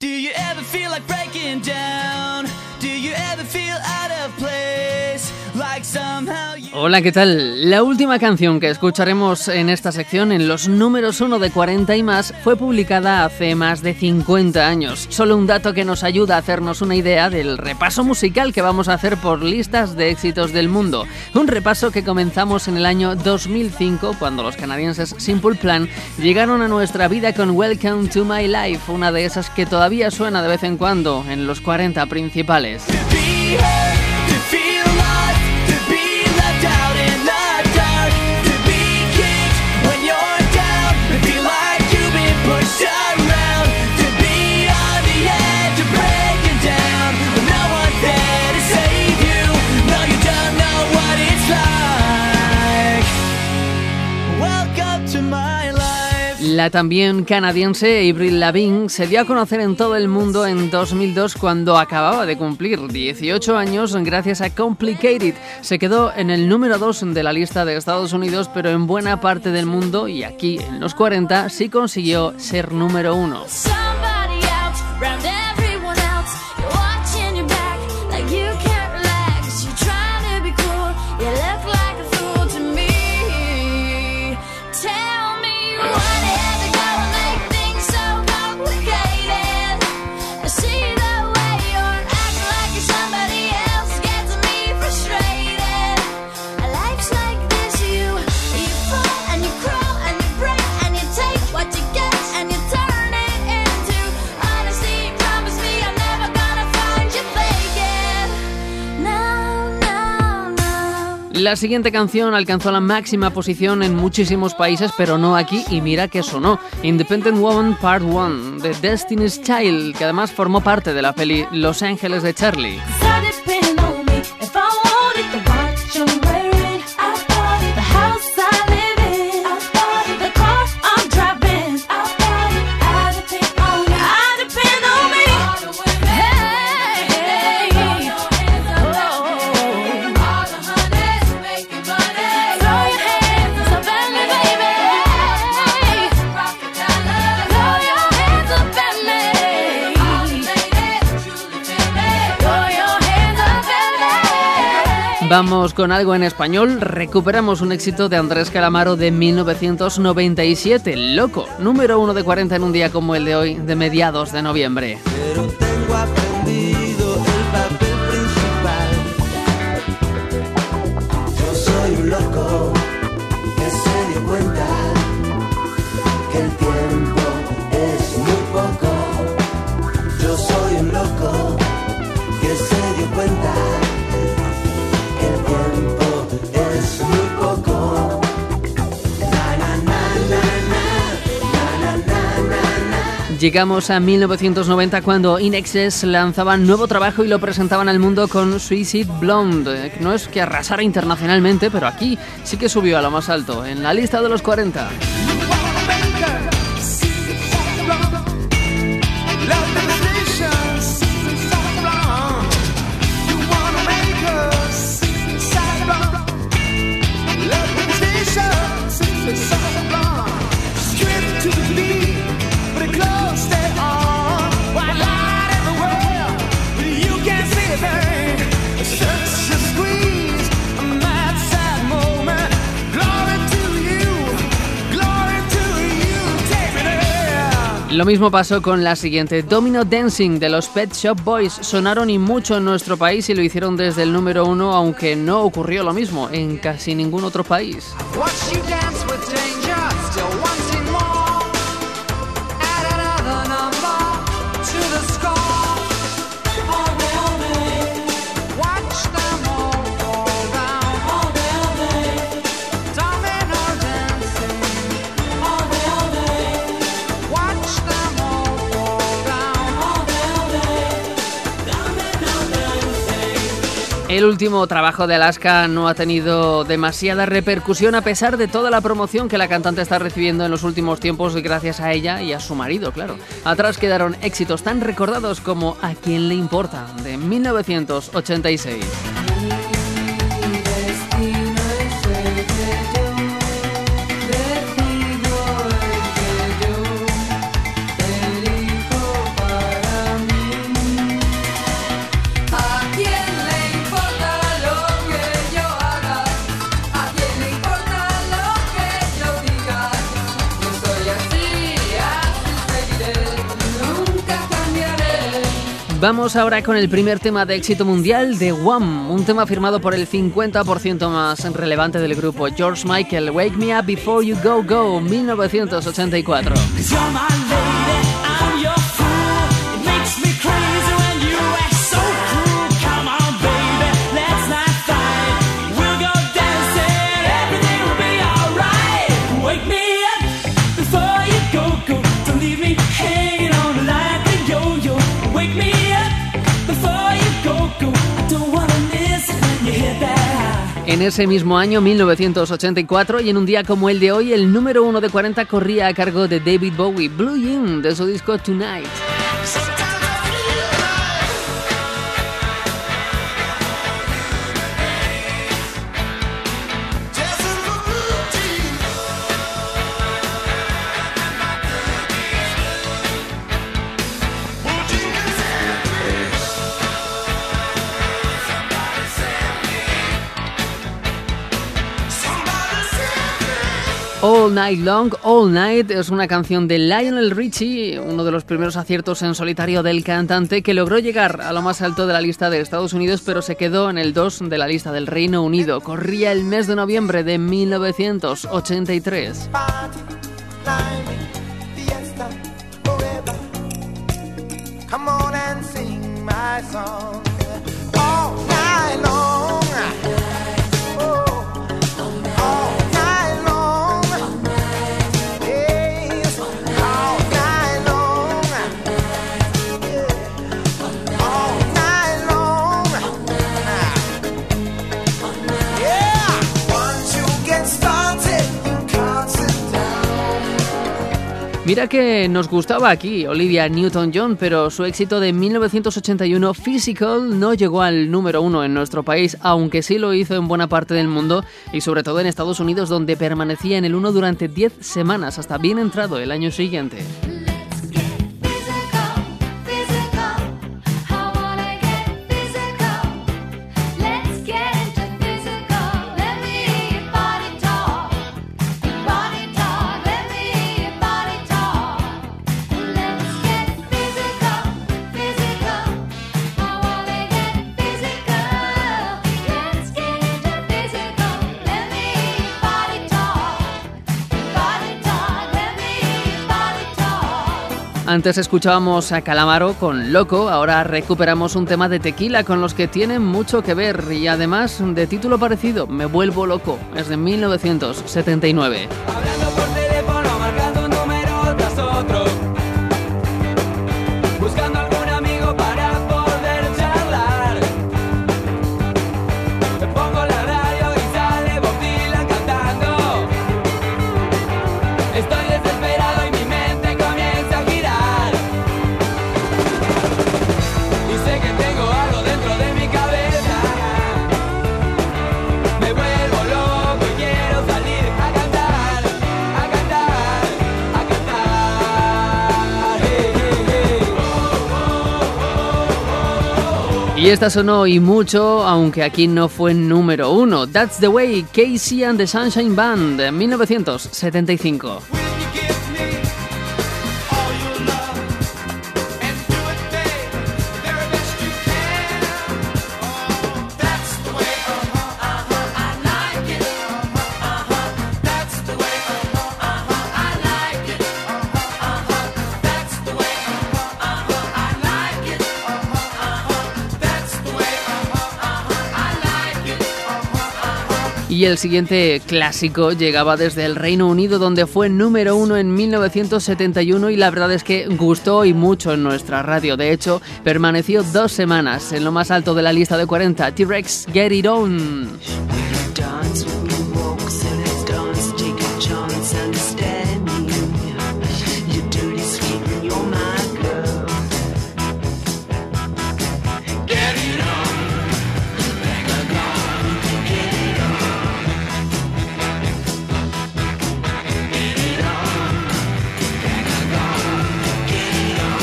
Do you ever feel like breaking down? Do you ever feel out of place? Like somehow you... Hola, ¿qué tal? La última canción que escucharemos en esta sección, en los números 1 de 40 y más, fue publicada hace más de 50 años. Solo un dato que nos ayuda a hacernos una idea del repaso musical que vamos a hacer por listas de éxitos del mundo. Un repaso que comenzamos en el año 2005, cuando los canadienses Simple Plan llegaron a nuestra vida con Welcome to My Life, una de esas que todavía suena de vez en cuando en los 40 principales. La también canadiense Avril Lavigne se dio a conocer en todo el mundo en 2002 cuando acababa de cumplir 18 años gracias a Complicated. Se quedó en el número 2 de la lista de Estados Unidos, pero en buena parte del mundo y aquí en los 40 sí consiguió ser número 1. La siguiente canción alcanzó la máxima posición en muchísimos países, pero no aquí, y mira que sonó. Independent Woman Part 1 de Destiny's Child, que además formó parte de la peli Los Ángeles de Charlie. Vamos con algo en español, recuperamos un éxito de Andrés Calamaro de 1997, Loco, número 1 de 40 en un día como el de hoy, de mediados de noviembre. Pero tengo aprendido el papel principal. Yo soy un loco que se dio cuenta que el tiempo es muy poco. Yo soy un loco que se dio cuenta. Llegamos a 1990 cuando In Excess lanzaban nuevo trabajo y lo presentaban al mundo con Suicide Blonde. No es que arrasara internacionalmente, pero aquí sí que subió a lo más alto, en la lista de los 40. Lo mismo pasó con la siguiente, Domino Dancing de los Pet Shop Boys. Sonaron y mucho en nuestro país y lo hicieron desde el número 1, aunque no ocurrió lo mismo en casi ningún otro país. El último trabajo de Alaska no ha tenido demasiada repercusión a pesar de toda la promoción que la cantante está recibiendo en los últimos tiempos gracias a ella y a su marido, claro. Atrás quedaron éxitos tan recordados como ¿A quién le importa?, de 1986. Vamos ahora con el primer tema de éxito mundial de Wham, un tema firmado por el 50% más relevante del grupo, George Michael, Wake Me Up Before You Go Go, 1984. En ese mismo año, 1984, y en un día como el de hoy, el número 1 de 40 corría a cargo de David Bowie, Blue Jean, de su disco Tonight. All Night Long, All Night es una canción de Lionel Richie, uno de los primeros aciertos en solitario del cantante, que logró llegar a lo más alto de la lista de Estados Unidos, pero se quedó en el 2 de la lista del Reino Unido. Corría el mes de noviembre de 1983. Mira que nos gustaba aquí Olivia Newton-John, pero su éxito de 1981, Physical, no llegó al número 1 en nuestro país, aunque sí lo hizo en buena parte del mundo y sobre todo en Estados Unidos, donde permanecía en el 1 durante 10 semanas, hasta bien entrado el año siguiente. Antes escuchábamos a Calamaro con Loco, ahora recuperamos un tema de Tequila con los que tienen mucho que ver y además de título parecido, Me Vuelvo Loco, es de 1979. Hablando por teléfono, marcando un número tras otro, buscando algún amigo para poder charlar. Me pongo la radio y sale Bob Dylan cantando. Estoy desesperado y mi mente comienza a girar. Y sé que tengo algo dentro de mi cabeza. Me vuelvo loco y quiero salir a cantar, a cantar, a cantar. Hey, hey, hey. Y esta sonó y mucho, aunque aquí no fue número 1. That's the Way, Casey and the Sunshine Band, 1975. Will you give me all your love and do it, babe, the very best you can? Oh, that's the way, I like it. That's the way, I like it. That's the way, I like it. That's the way, I like it. Y el siguiente clásico llegaba desde el Reino Unido, donde fue número 1 en 1971 y la verdad es que gustó y mucho en nuestra radio. De hecho, permaneció 2 semanas en lo más alto de la lista de 40. T-Rex, Get It On. Dance when you walk, so let's dance, take a chance, understand me. You're dirty, sweet, and you're my girl. Get it on, bang a gong, get it on. Get it on, bang a gong, get it on.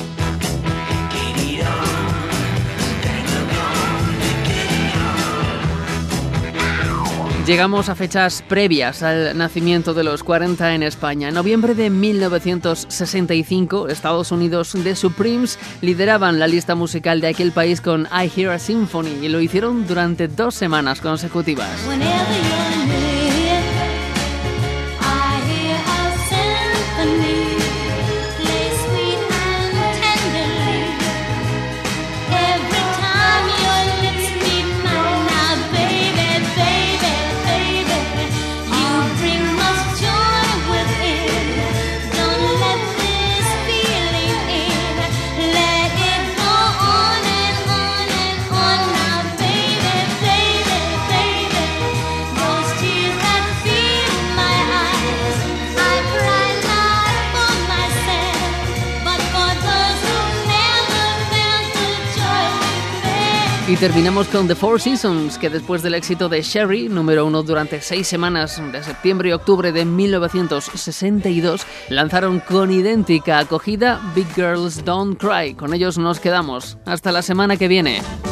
Get it on, bang a gong, get it on. Llegamos a fechas previas al nacimiento de los 40 en España. En noviembre de 1965, Estados Unidos The Supremes lideraban la lista musical de aquel país con I Hear a Symphony y lo hicieron durante 2 semanas consecutivas. Y terminamos con The Four Seasons, que después del éxito de Sherry, número 1 durante 6 semanas de septiembre y octubre de 1962, lanzaron con idéntica acogida Big Girls Don't Cry. Con ellos nos quedamos. Hasta la semana que viene.